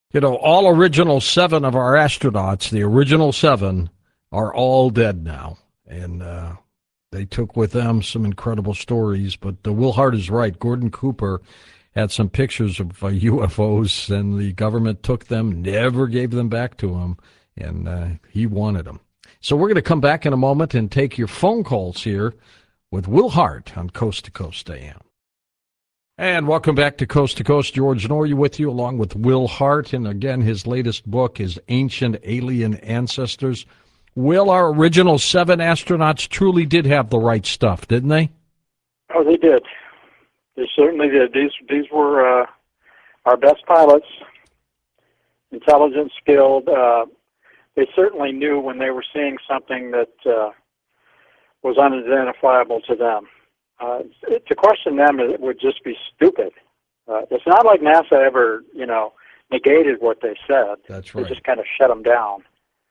You know, all original seven of our astronauts, the original seven, are all dead now. And they took with them some incredible stories. But Will Hart is right. Gordon Cooper had some pictures of UFOs, and the government took them, never gave them back to him, and he wanted them. So we're going to come back in a moment and take your phone calls here with Will Hart on Coast to Coast AM. And welcome back to Coast to Coast. George Noory with you, along with Will Hart. And again, his latest book is Ancient Alien Ancestors. Will, our original seven astronauts truly did have the right stuff, didn't they? Oh, they did. They certainly did. These were our best pilots, intelligent, skilled. They certainly knew when they were seeing something that was unidentifiable to them. To question them, it would just be stupid. It's not like NASA ever, negated what they said. That's right. They just kind of shut them down.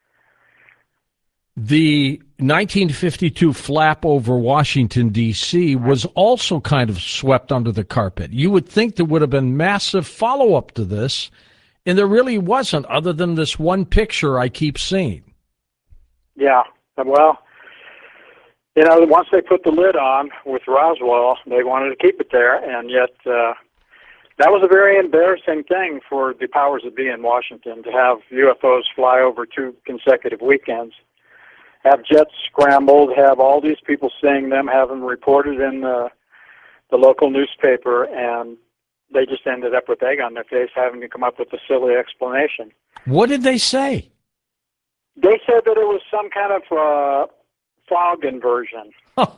The 1952 flap over Washington, D.C. was also kind of swept under the carpet. You would think there would have been massive follow-up to this, and there really wasn't, other than this one picture I keep seeing. Yeah, well, once they put the lid on with Roswell, they wanted to keep it there, and yet that was a very embarrassing thing for the powers that be in Washington, to have UFOs fly over 2 consecutive weekends, have jets scrambled, have all these people seeing them, have them reported in the local newspaper, and they just ended up with egg on their face, having to come up with a silly explanation. What did they say? They said that it was some kind of fog inversion.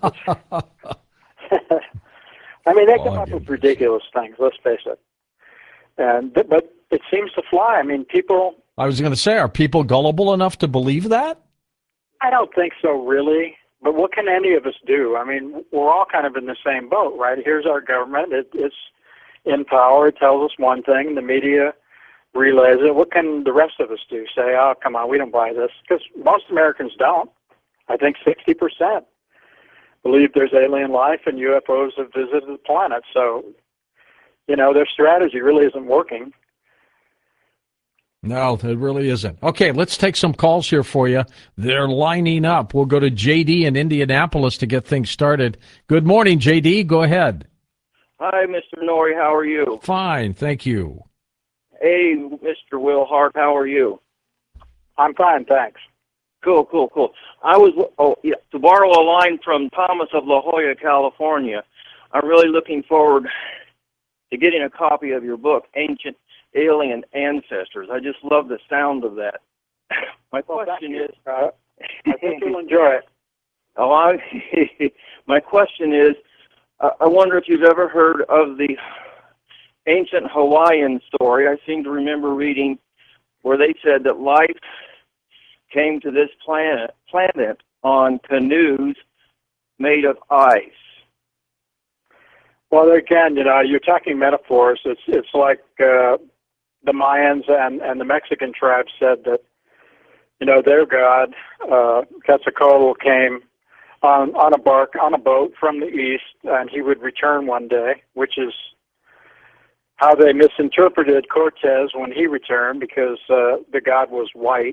I mean, they come up with ridiculous things, let's face it. But it seems to fly. I mean, people... I was going to say, are people gullible enough to believe that? I don't think so, really. But what can any of us do? I mean, we're all kind of in the same boat, right? Here's our government. It's in power. It tells us one thing. The media relays it. What can the rest of us do? Say, oh, come on, we don't buy this. Because most Americans don't. I think 60% believe there's alien life and UFOs have visited the planet. So, their strategy really isn't working. No, it really isn't. Okay, let's take some calls here for you. They're lining up. We'll go to J.D. in Indianapolis to get things started. Good morning, J.D. Go ahead. Hi, Mr. Noory. How are you? Fine, thank you. Hey, Mr. Will Hart. How are you? I'm fine, thanks. Cool. I was, to borrow a line from Thomas of La Jolla, California, I'm really looking forward to getting a copy of your book, Ancient Alien Ancestors. I just love the sound of that. My question is... I think you'll enjoy it. My question is, I wonder if you've ever heard of the ancient Hawaiian story. I seem to remember reading where they said that life came to this planet on canoes made of ice. Well, again, you're talking metaphors. It's like the Mayans and the Mexican tribes said that, their god, Quetzalcoatl, came on a boat from the east, and he would return one day, which is how they misinterpreted Cortez when he returned, because the god was white.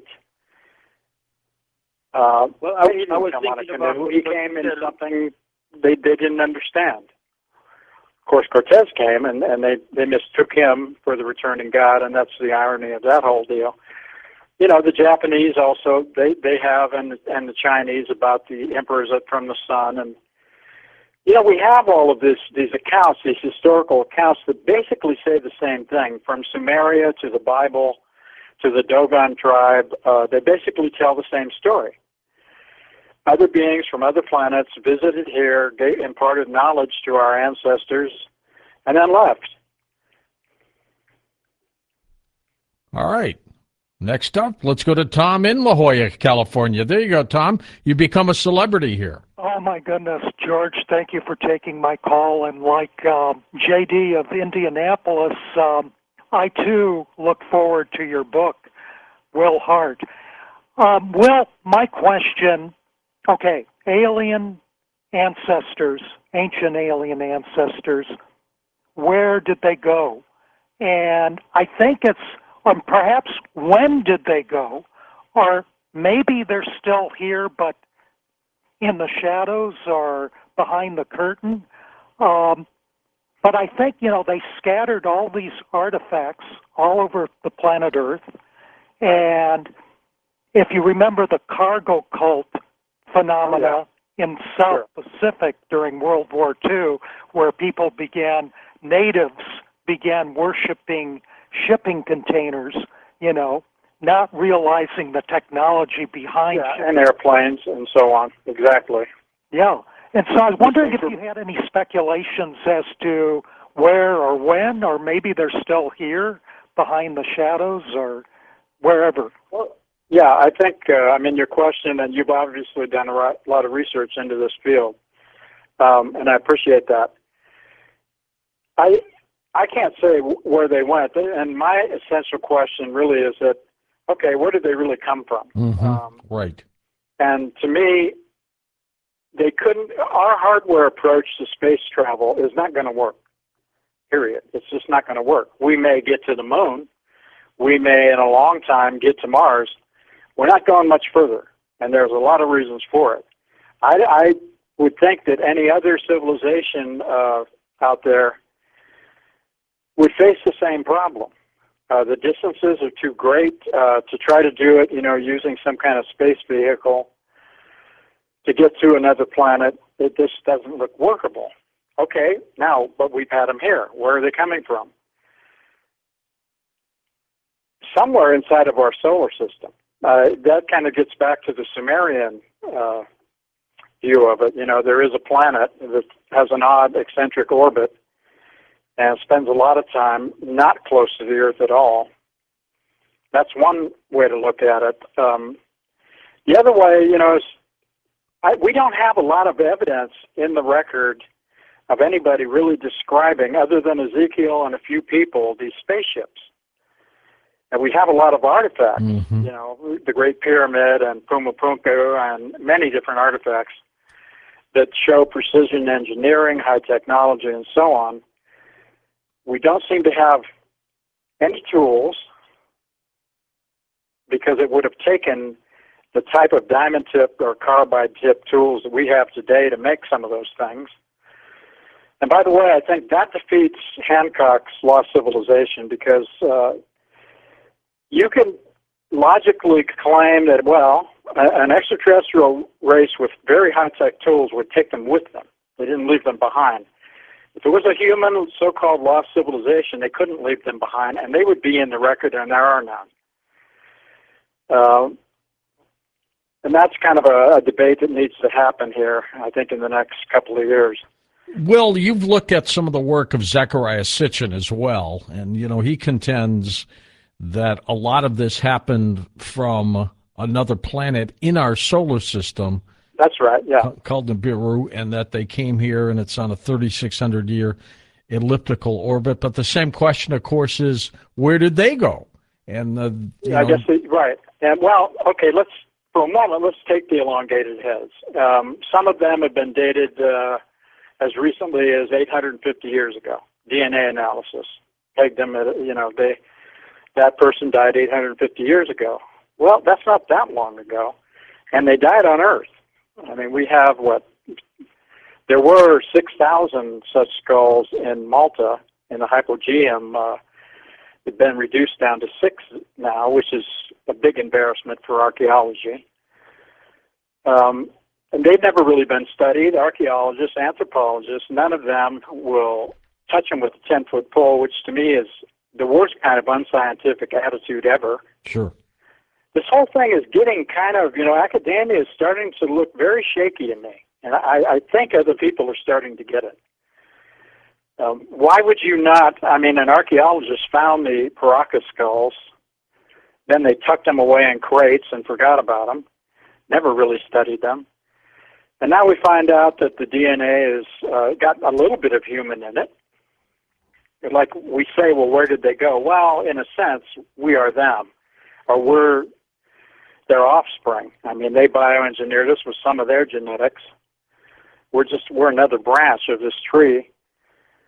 I was come on a thinking canoe. about... He came in something they didn't understand. Of course, Cortez came, and they mistook him for the returning god, and that's the irony of that whole deal. The Japanese also, they have, and the Chinese, about the emperors from the sun. And, we have all of these accounts, these historical accounts that basically say the same thing. From Sumeria to the Bible to the Dogon tribe, they basically tell the same story. Other beings from other planets visited here, imparted knowledge to our ancestors, and then left. All right. Next up, let's go to Tom in La Jolla, California. There you go, Tom. You become a celebrity here. Oh, my goodness, George, thank you for taking my call. And like J.D. of Indianapolis, I, too, look forward to your book, Will Hart. Will, my question, okay, alien ancestors, ancient alien ancestors, where did they go? And I think it's perhaps when did they go? Or maybe they're still here, but in the shadows or behind the curtain. But I think, they scattered all these artifacts all over the planet Earth. And if you remember the cargo cult phenomena in South Pacific during World War II, where natives began worshiping shipping containers, not realizing the technology behind and airplanes and so on. Exactly. Yeah. And so I was wondering if you had any speculations as to where or when, or maybe they're still here behind the shadows or wherever. Well, yeah, I think, your question, and you've obviously done a lot of research into this field, and I appreciate that. I can't say where they went, and my essential question really is that, okay, where did they really come from? Mm-hmm. Right. And to me, they couldn't. Our hardware approach to space travel is not going to work. Period. It's just not going to work. We may get to the moon. We may, in a long time, get to Mars. We're not going much further, and there's a lot of reasons for it. I would think that any other civilization out there would face the same problem. The distances are too great to try to do it, using some kind of space vehicle to get to another planet. It just doesn't look workable. Okay, now, but we've had them here. Where are they coming from? Somewhere inside of our solar system. That kind of gets back to the Sumerian view of it. There is a planet that has an odd eccentric orbit and spends a lot of time not close to the Earth at all. That's one way to look at it. The other way, is we don't have a lot of evidence in the record of anybody really describing, other than Ezekiel and a few people, these spaceships. And we have a lot of artifacts, the Great Pyramid and Puma Punku and many different artifacts that show precision engineering, high technology, and so on. We don't seem to have any tools, because it would have taken the type of diamond tip or carbide tip tools that we have today to make some of those things. And by the way, I think that defeats Hancock's Lost Civilization, because you can logically claim that, an extraterrestrial race with very high-tech tools would take them with them. They didn't leave them behind. If it was a human so-called lost civilization, they couldn't leave them behind, and they would be in the record, and there are none. And that's kind of a debate that needs to happen here, I think, in the next couple of years. Will, you've looked at some of the work of Zecharia Sitchin as well, and, he contends that a lot of this happened from another planet in our solar system. That's right, yeah. Called Nibiru, and that they came here, and it's on a 3,600-year elliptical orbit. But the same question, of course, is where did they go? And I guess right. And for a moment, let's take the elongated heads. Some of them have been dated as recently as 850 years ago. DNA analysis pegged them at, that person died 850 years ago. Well, that's not that long ago, and they died on Earth. I mean, we have there were 6,000 such skulls in Malta in the Hypogeum. They've been reduced down to 6 now, which is a big embarrassment for archaeology. And they've never really been studied. Archaeologists, anthropologists, none of them will touch them with a 10-foot pole, which to me is the worst kind of unscientific attitude ever. Sure. This whole thing is getting kind of, academia is starting to look very shaky to me. And I think other people are starting to get it. Why would you not? An archaeologist found the Paracas skulls, then they tucked them away in crates and forgot about them, never really studied them. And now we find out that the DNA has got a little bit of human in it. Like we say, well, where did they go? Well, in a sense, we are them, or we're their offspring. They bioengineered us with some of their genetics. We're another branch of this tree.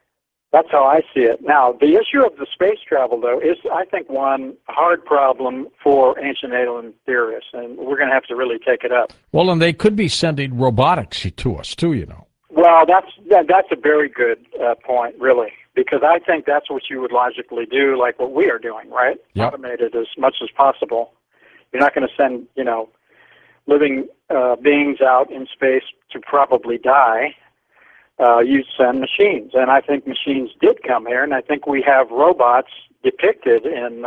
That's how I see it. Now, the issue of the space travel, though, is, I think, one hard problem for ancient alien theorists, and we're going to have to really take it up. Well, and they could be sending robotics to us, too, you know. Well, that's a very good point, really, because I think that's what you would logically do, like what we are doing, right? Yep. Automate it as much as possible. You're not going to send, living beings out in space to probably die. You send machines, and I think machines did come here, and I think we have robots depicted in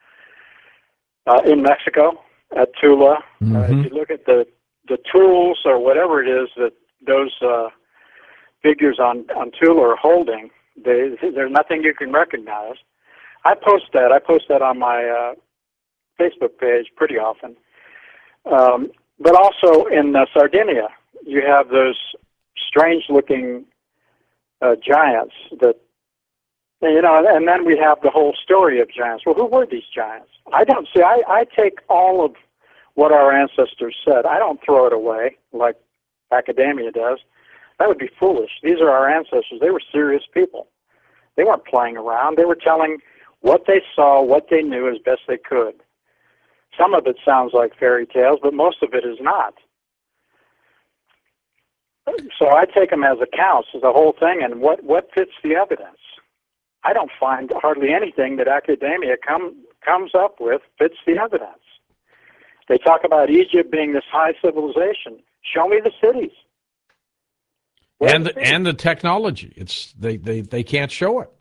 Mexico at Tula. Mm-hmm. If you look at the tools or whatever it is that those figures on Tula are holding, there's nothing you can recognize. I post that on my Facebook page pretty often. But also in Sardinia, you have those strange-looking giants that, and then we have the whole story of giants. Well, who were these giants? I take all of what our ancestors said. I don't throw it away like academia does. That would be foolish. These are our ancestors. They were serious people. They weren't playing around. They were telling what they saw, what they knew as best they could. Some of it sounds like fairy tales, but most of it is not. So I take them as accounts, as the whole thing, and what fits the evidence. I don't find hardly anything that academia comes up with fits the evidence. They talk about Egypt being this high civilization. Show me the cities. And the technology. It's they can't show it.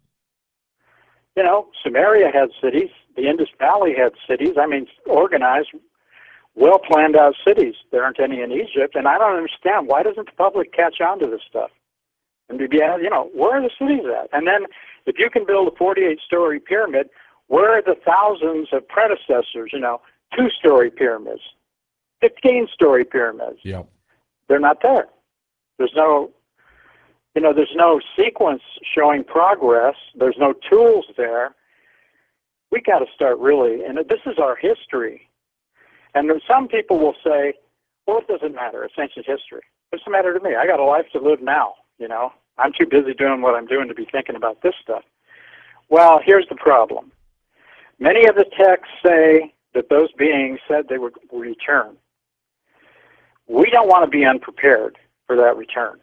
Sumeria had cities. The Indus Valley had cities. I mean, organized, well planned out cities. There aren't any in Egypt, and I don't understand, why doesn't the public catch on to this stuff? And where are the cities at? And then if you can build a 48-story pyramid, where are the thousands of predecessors, 2-story pyramids, 15-story pyramids? Yep. They're not there. There's no sequence showing progress. There's no tools there. We got to start really, and this is our history. And then some people will say, well, it doesn't matter. It's ancient history. What's the matter to me? I got a life to live now, I'm too busy doing what I'm doing to be thinking about this stuff. Well, here's the problem. Many of the texts say that those beings said they would return. We don't want to be unprepared for that return.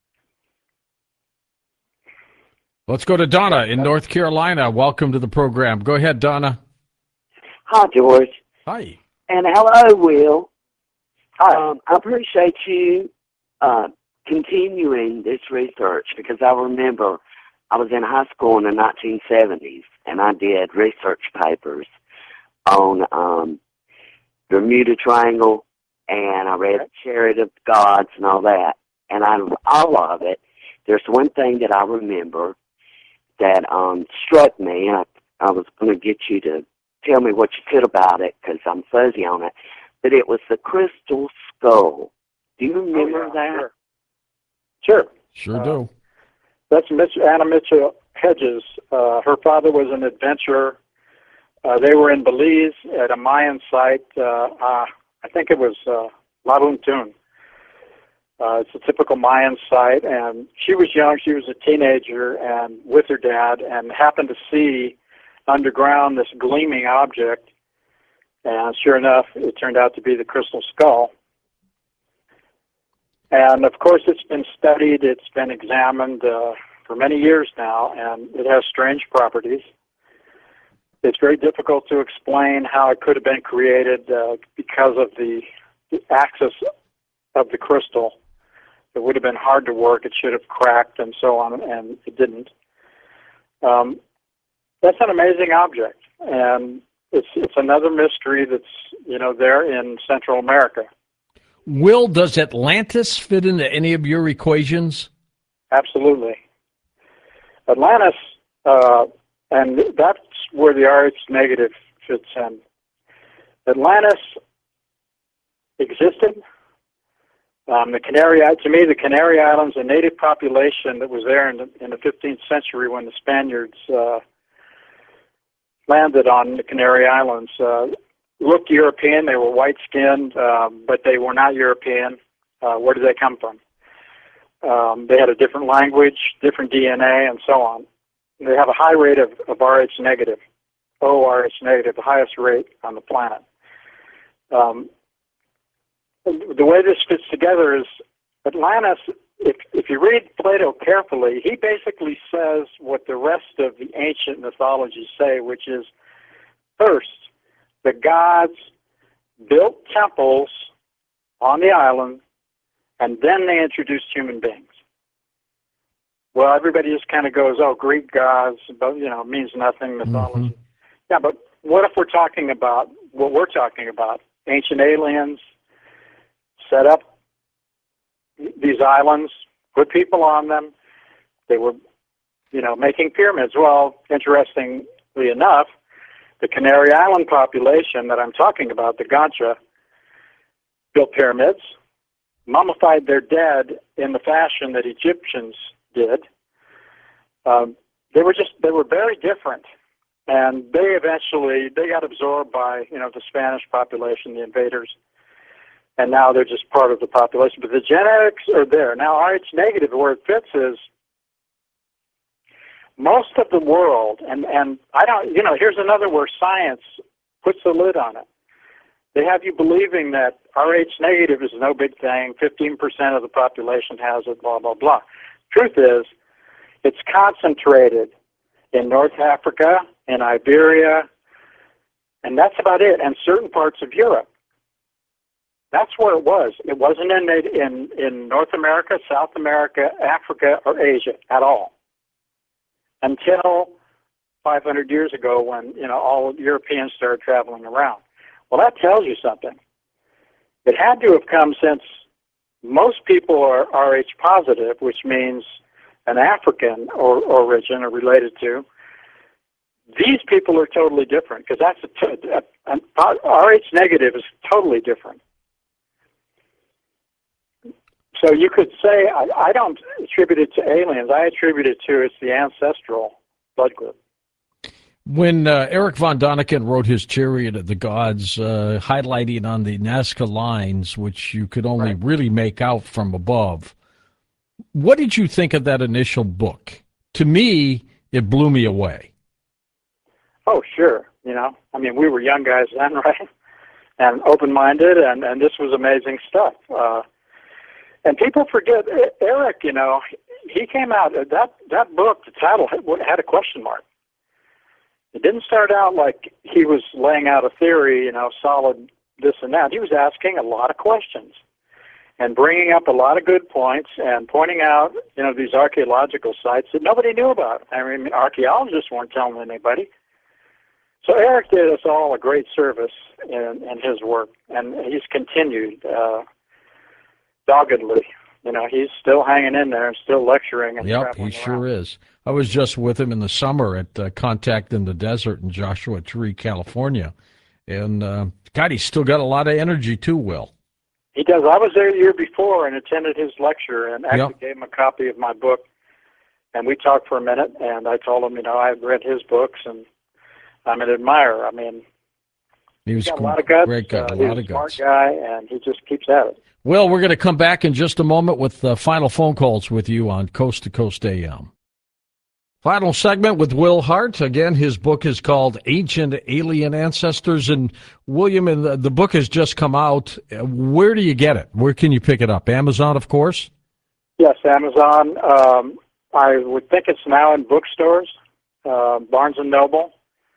Let's go to Donna in North Carolina. Welcome to the program. Go ahead, Donna. Hi, George. Hi. And hello, Will. Hi. I appreciate you continuing this research, because I remember I was in high school in the 1970s, and I did research papers on the Bermuda Triangle, and I read Chariot of the Gods and all that. And out of all of it, there's one thing that I remember that struck me, and I was going to get you to tell me what you could about it, because I'm fuzzy on it, but it was the crystal skull. Do you remember that? Sure. Sure do. That's Anna Mitchell Hedges. Her father was an adventurer. They were in Belize at a Mayan site. I think it was La Huntun. It's a typical Mayan site, and she was young. She was a teenager, and with her dad, and happened to see underground this gleaming object. And sure enough, it turned out to be the crystal skull. And of course, it's been studied. It's been examined for many years now, and it has strange properties. It's very difficult to explain how it could have been created because of the axis of the crystal. It would have been hard to work. It should have cracked and so on, and it didn't. That's an amazing object, and it's another mystery that's there in Central America. Will, does Atlantis fit into any of your equations? Absolutely. Atlantis, and that's where the RH negative fits in. Atlantis existed. The Canary Islands, a native population that was there in the 15th century when the Spaniards landed on the Canary Islands, looked European. They were white-skinned, but they were not European. Where did they come from? They had a different language, different DNA, and so on. they have a high rate of Rh negative, ORH negative, the highest rate on the planet. The way this fits together is Atlantis, if you read Plato carefully, he basically says what the rest of the ancient mythologies say, which is, first, the gods built temples on the island, and then they introduced human beings. Well, everybody just kind of goes, oh, Greek gods, but, means nothing, mythology. Mm-hmm. Yeah, but what if we're talking about what we're talking about? Ancient aliens set up these islands, put people on them. They were, making pyramids. Well, interestingly enough, the Canary Island population that I'm talking about, the Gancha, built pyramids, mummified their dead in the fashion that Egyptians did. They were very different, and they got absorbed by the Spanish population, the invaders, and now they're just part of the population. But the genetics are there. Now, Rh negative, where it fits is most of the world, and I don't, here's another where science puts the lid on it. They have you believing that Rh negative is no big thing, 15% of the population has it, blah, blah, blah. Truth is, it's concentrated in North Africa, in Iberia, and that's about it, and certain parts of Europe. That's where it was. It wasn't in North America, South America, Africa, or Asia at all. Until 500 years ago when, all Europeans started traveling around. Well, that tells you something. It had to have come since most people are Rh positive, which means an African origin or related to. These people are totally different because Rh negative is totally different. So you could say, I don't attribute it to aliens. I attribute it to it's the ancestral blood group. When Eric von Däniken wrote his Chariot of the Gods, highlighting on the Nazca lines, which you could only really make out from above, what did you think of that initial book? To me, it blew me away. Oh, sure. We were young guys then, right? And open-minded, and this was amazing stuff. And people forget, Eric, he came out, that book, the title had a question mark. It didn't start out like he was laying out a theory, solid this and that. He was asking a lot of questions and bringing up a lot of good points and pointing out, these archaeological sites that nobody knew about. Archaeologists weren't telling anybody. So Eric did us all a great service in his work, and he's continued doggedly. He's still hanging in there and still lecturing and yep, he sure is. I was just with him in the summer at Contact in the Desert in Joshua Tree, California. And, God, he's still got a lot of energy, too, Will. He does. I was there the year before and attended his lecture and actually gave him a copy of my book. And we talked for a minute, and I told him, I had read his books, and I'm an admirer. He was got a lot of guts. Great guy, He's a smart guy, and he just keeps at it. Well, we're going to come back in just a moment with final phone calls with you on Coast to Coast AM. Final segment with Will Hart. Again, his book is called Ancient Alien Ancestors. And William, the book has just come out. Where do you get it? Where can you pick it up? Amazon, of course? Yes, Amazon. I would think it's now in bookstores, Barnes & Noble.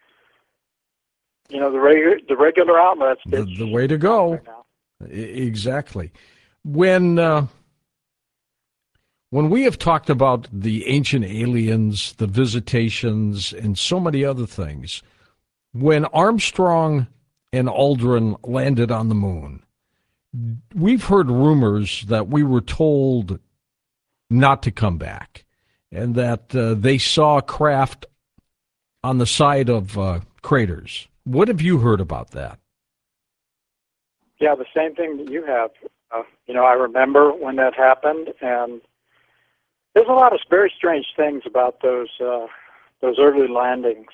The regular outlets. The way to go. Right now. Exactly. When we have talked about the ancient aliens, the visitations, and so many other things, when Armstrong and Aldrin landed on the moon, we've heard rumors that we were told not to come back and that they saw craft on the side of craters. What have you heard about that? Yeah, the same thing that you have. I remember when that happened, and there's a lot of very strange things about those early landings.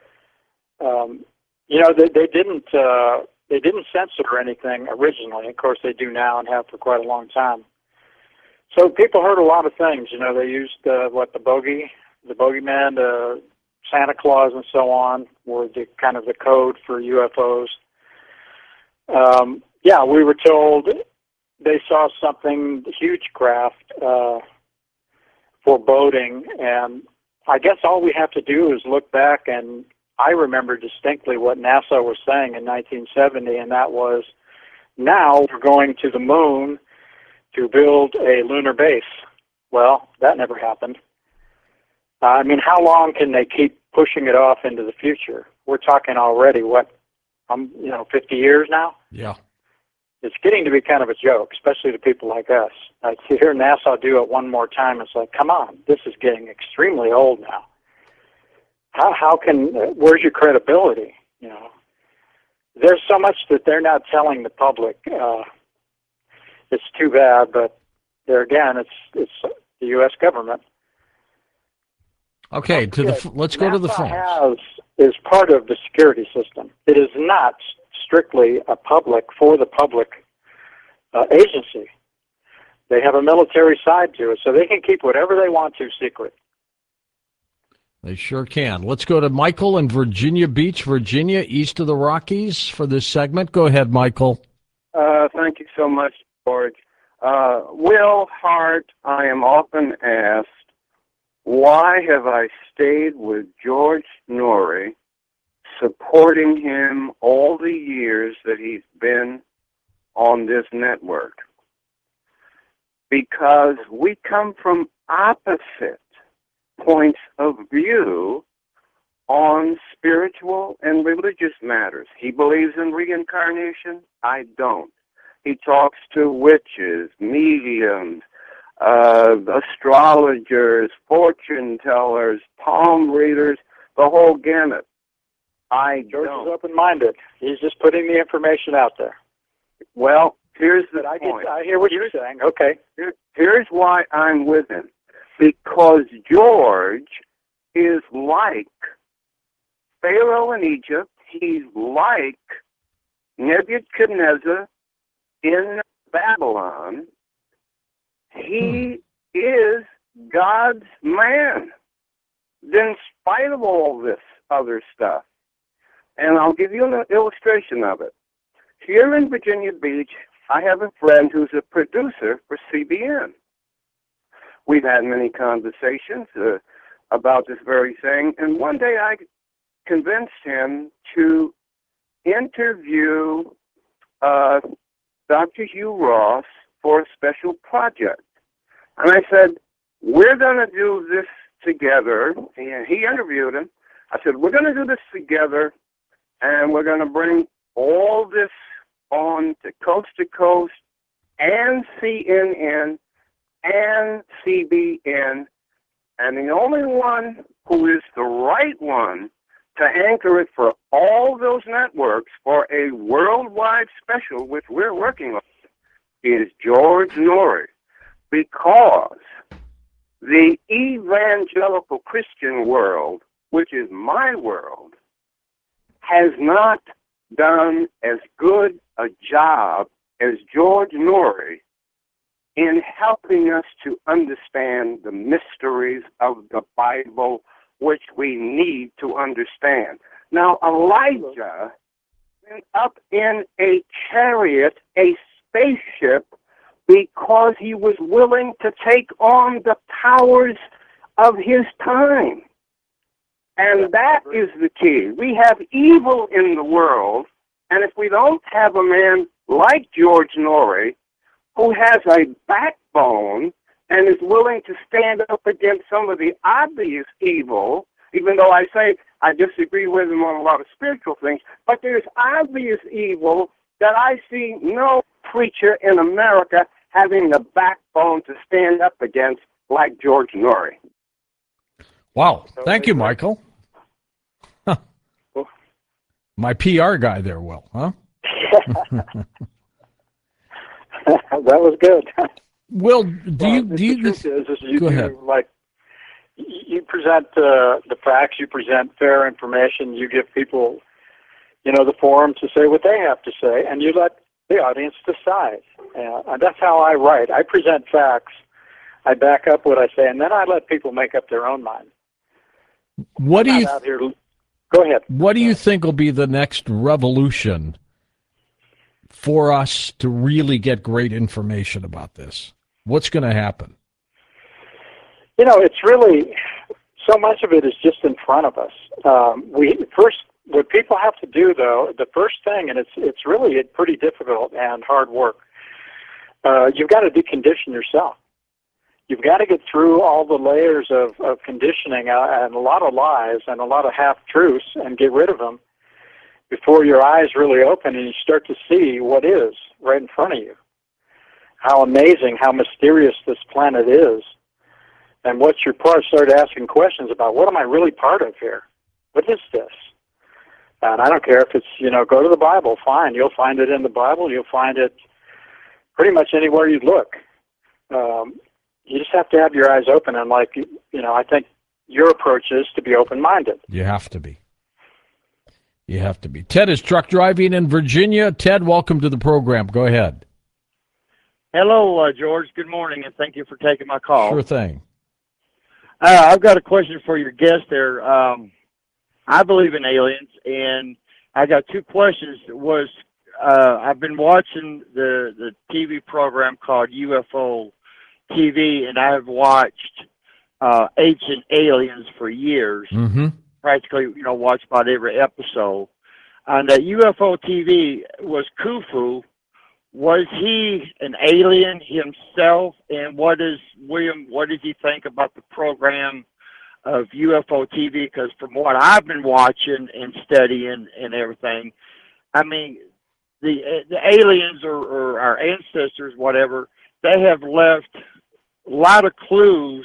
They didn't censor anything originally. Of course, they do now and have for quite a long time. So people heard a lot of things. They used the bogey the bogeyman, Santa Claus, and so on were the kind of the code for UFOs. Yeah, we were told they saw something, huge craft, foreboding, and I guess all we have to do is look back, and I remember distinctly what NASA was saying in 1970, and that was, now we're going to the moon to build a lunar base. Well, that never happened. I mean, how long can they keep pushing it off into the future? We're talking already, 50 years now? Yeah. It's getting to be kind of a joke, especially to people like us. I hear NASA do it one more time. It's like, come on, this is getting extremely old now. Where's your credibility? You know, there's so much that they're not telling the public. It's too bad, but there again, it's the U.S. government. Okay, let's go to the phones. Is part of the security system. It is not strictly for the public agency. They have a military side to it, so they can keep whatever they want to secret. They sure can. Let's go to Michael in Virginia Beach, Virginia, east of the Rockies for this segment. Go ahead, Michael. Thank you so much, George. Will Hart, I am often asked, why have I stayed with George Noory, supporting him all the years that he's been on this network? Because we come from opposite points of view on spiritual and religious matters. He believes in reincarnation. I don't. He talks to witches, mediums, astrologers, fortune tellers, palm readers, the whole gamut. George is open-minded. He's just putting the information out there. Well, here's the point. I hear what you're saying. Okay. Here's why I'm with him. Because George is like Pharaoh in Egypt. He's like Nebuchadnezzar in Babylon. He is God's man, in spite of all this other stuff. And I'll give you an illustration of it. Here in Virginia Beach, I have a friend who's a producer for CBN. We've had many conversations about this very thing, and one day I convinced him to interview Dr. Hugh Ross for a special project. And I said, we're going to do this together. And he interviewed him. I said, we're going to do this together, and we're going to bring all this on to Coast and CNN and CBN. And the only one who is the right one to anchor it for all those networks for a worldwide special, which we're working on, is George Noory. Because the evangelical Christian world, which is my world, has not done as good a job as George Noory in helping us to understand the mysteries of the Bible, which we need to understand. Now, Elijah went up in a chariot, a spaceship, because he was willing to take on the powers of his time. And that is the key. We have evil in the world, and if we don't have a man like George Noory, who has a backbone and is willing to stand up against some of the obvious evil, even though I say I disagree with him on a lot of spiritual things, but there's obvious evil that I see no preacher in America having the backbone to stand up against like George Noory. Wow. Thank you, Michael. Huh. My PR guy there, Will, huh? That was good. Will, you go ahead. You present the facts, you present fair information, you give people, the forum to say what they have to say, and you let the audience decide. And that's how I write. I present facts, I back up what I say, and then I let people make up their own mind. What do I'm you not out here. Go ahead. What do you think will be the next revolution for us to really get great information about this? What's going to happen? You know, it's really so much of it is just in front of us. What people have to do, though, the first thing, and it's really pretty difficult and hard work. You've got to decondition yourself. You've got to get through all the layers of conditioning and a lot of lies and a lot of half-truths and get rid of them before your eyes really open and you start to see what is right in front of you. How amazing, how mysterious this planet is. And once you start asking questions about what am I really part of here? What is this? And I don't care if it's, go to the Bible, fine. You'll find it in the Bible. You'll find it pretty much anywhere you look. You just have to have your eyes open, and I think your approach is to be open-minded. You have to be. You have to be. Ted is truck driving in Virginia. Ted, welcome to the program. Go ahead. Hello, George. Good morning, and thank you for taking my call. Sure thing. I've got a question for your guest there. I believe in aliens, and I got two questions. I've been watching the TV program called UFO TV, and I have watched Ancient Aliens for years. Mm-hmm. Practically, watched about every episode. And that UFO TV was Khufu. Was he an alien himself? And what does he think about the program of UFO TV? Because from what I've been watching and studying and everything, I mean, the aliens or our ancestors, whatever, they have left a lot of clues,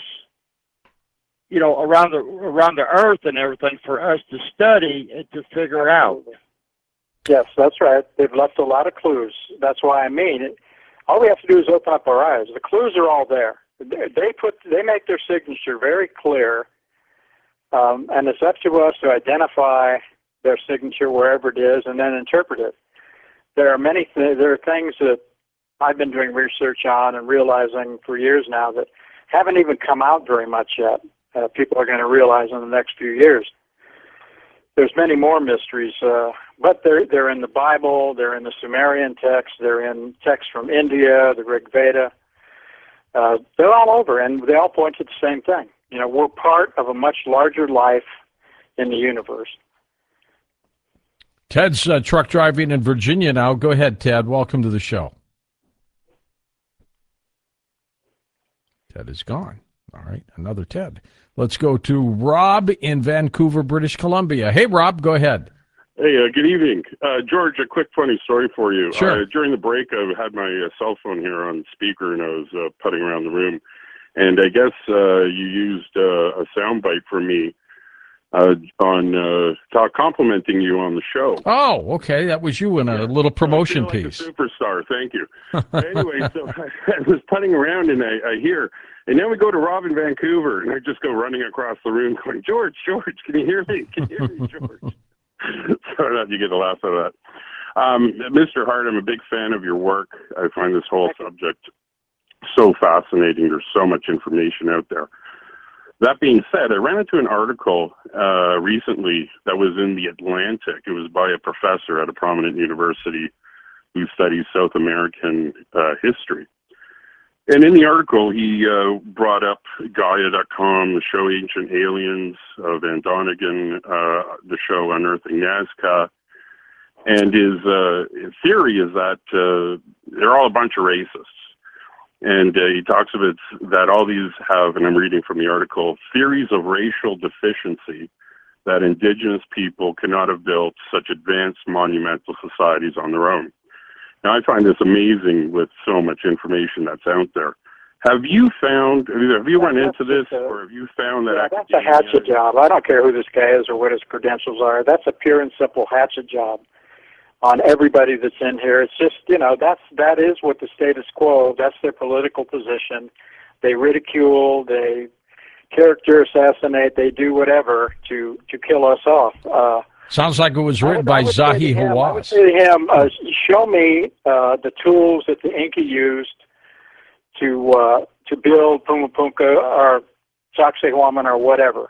around the earth and everything for us to study and to figure out. Yes, that's right. They've left a lot of clues. That's why all we have to do is open up our eyes. The clues are all there. They make their signature very clear, and it's up to us to identify their signature wherever it is and then interpret it. There are things that I've been doing research on and realizing for years now that haven't even come out very much yet. People are going to realize in the next few years. There's many more mysteries, but they're in the Bible, they're in the Sumerian text, they're in texts from India, the Rig Veda. They're all over, and they all point to the same thing. We're part of a much larger life in the universe. Ted's truck driving in Virginia now. Go ahead, Ted. Welcome to the show. Ted is gone. All right, another Ted. Let's go to Rob in Vancouver, British Columbia. Hey, Rob, go ahead. Hey, good evening. George, a quick funny story for you. Sure. During the break, I had my cell phone here on speaker, and I was putting around the room. And I guess you used a soundbite for me on complimenting you on the show. Oh, okay. That was you in a little promotion piece. Like a superstar, thank you. Anyway, so I was putting around, and I hear, and then we go to Rob in Vancouver, and I just go running across the room going, George, can you hear me? Can you hear me, George? Sorry that you get a laugh out of that. Mr. Hart, I'm a big fan of your work. I find this whole subject so fascinating. There's so much information out there. That being said, I ran into an article recently that was in The Atlantic. It was by a professor at a prominent university who studies South American history. And in the article, he brought up Gaia.com, the show Ancient Aliens, Van Donegan, the show Unearthing Nazca. And his theory is that they're all a bunch of racists. And he talks about that all these have, and I'm reading from the article, theories of racial deficiency that indigenous people cannot have built such advanced monumental societies on their own. Now, I find this amazing with so much information that's out there. Have you run into this, or have you found that? That's a hatchet job. I don't care who this guy is or what his credentials are. That's a pure and simple hatchet job on everybody that's in here. It's just, that is what the status quo, that's their political position. They ridicule, they character assassinate, they do whatever to kill us off. Sounds like it was written by Zahi Hawass. I would say to him, show me the tools that the Inca used to build Pumapunka or Sacsayhuaman or whatever.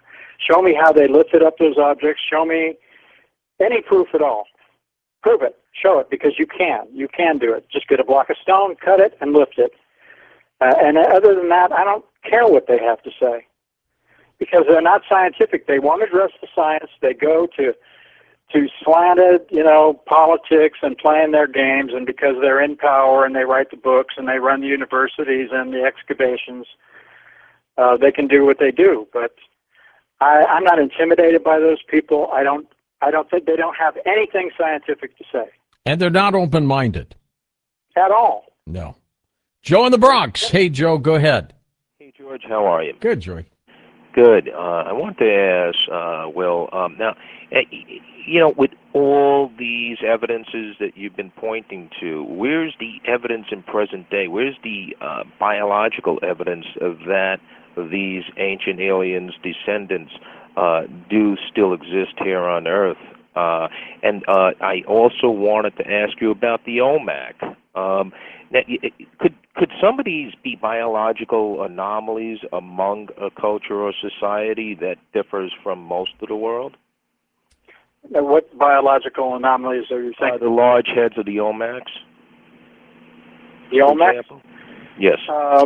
Show me how they lifted up those objects. Show me any proof at all. Prove it. Show it, because you can. You can do it. Just get a block of stone, cut it, and lift it. And other than that, I don't care what they have to say, because they're not scientific. They won't address the science. They go to slanted, politics and playing their games, and because they're in power and they write the books and they run the universities and the excavations, they can do what they do. But I'm not intimidated by those people. I don't think they don't have anything scientific to say. And they're not open-minded. At all. No. Joe in the Bronx. Hey, Joe, go ahead. Hey, George, how are you? Good, Joey. Good. I want to ask, Will, now, with all these evidences that you've been pointing to, where's the evidence in present day? Where's the biological evidence of these ancient aliens' descendants do still exist here on Earth? And I also wanted to ask you about the OMAC. Now, could some of these be biological anomalies among a culture or society that differs from most of the world? What biological anomalies are you thinking? The large heads of the Olmecs. The Olmecs? Yes.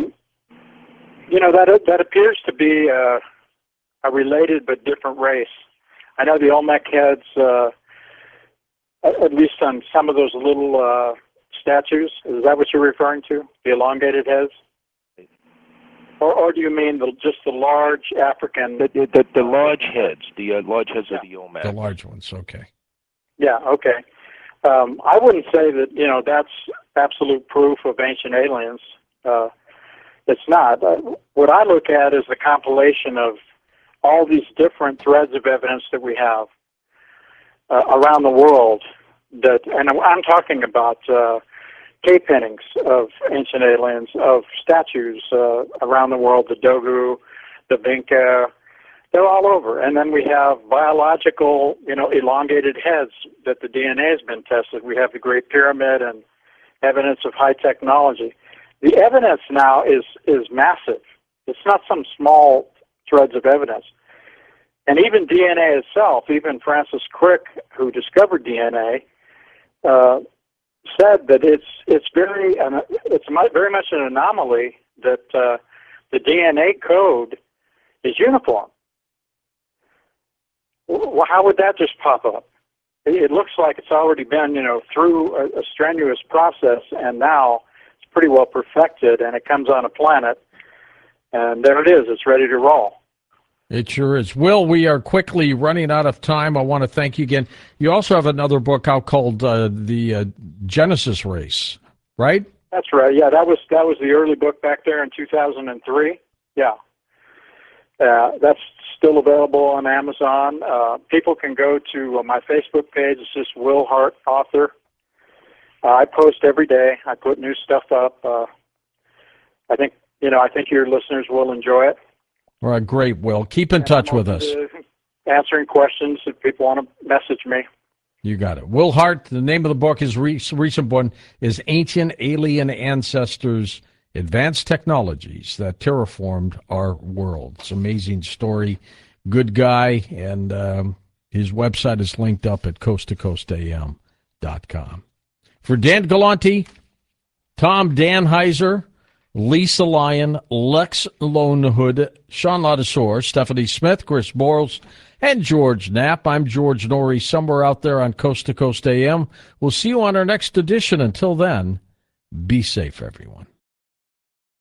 That appears to be a related but different race. I know the Olmec heads, at least on some of those little statues. Is that what you're referring to? The elongated heads? Or do you mean just the large African? The large heads, large heads of the Olmec. The large ones, okay. Yeah, okay. I wouldn't say that, that's absolute proof of ancient aliens. It's not. What I look at is the compilation of all these different threads of evidence that we have around the world. And I'm talking about cave paintings of ancient aliens, of statues around the world, the Dogu, the Vinca, they're all over. And then we have biological, elongated heads that the DNA has been tested. We have the Great Pyramid and evidence of high technology. The evidence now is massive. It's not some small threads of evidence. And even DNA itself, even Francis Crick, who discovered DNA, said that it's very much an anomaly that the DNA code is uniform. Well, how would that just pop up? It looks like it's already been, through a strenuous process, and now it's pretty well perfected, and it comes on a planet, and there it is. It's ready to roll. It sure is. Will, we are quickly running out of time. I want to thank you again. You also have another book out called The Genesis Race, right? That's right. Yeah, that was the early book back there in 2003. Yeah. That's still available on Amazon. People can go to my Facebook page. It's just Will Hart, author. I post every day. I put new stuff up. I think your listeners will enjoy it. All right, great, Will. Keep in touch with us. Answering questions if people want to message me. You got it. Will Hart, the name of the book, his recent one is Ancient Alien Ancestors, Advanced Technologies That Terraformed Our World. It's an amazing story. Good guy, and his website is linked up at coasttocoastam.com. For Dan Galante, Tom Danheiser, Lisa Lyon, Lex Lonehood, Sean Ladouceur, Stephanie Smith, Chris Borles, and George Knapp. I'm George Norrie, somewhere out there on Coast to Coast AM. We'll see you on our next edition. Until then, be safe, everyone.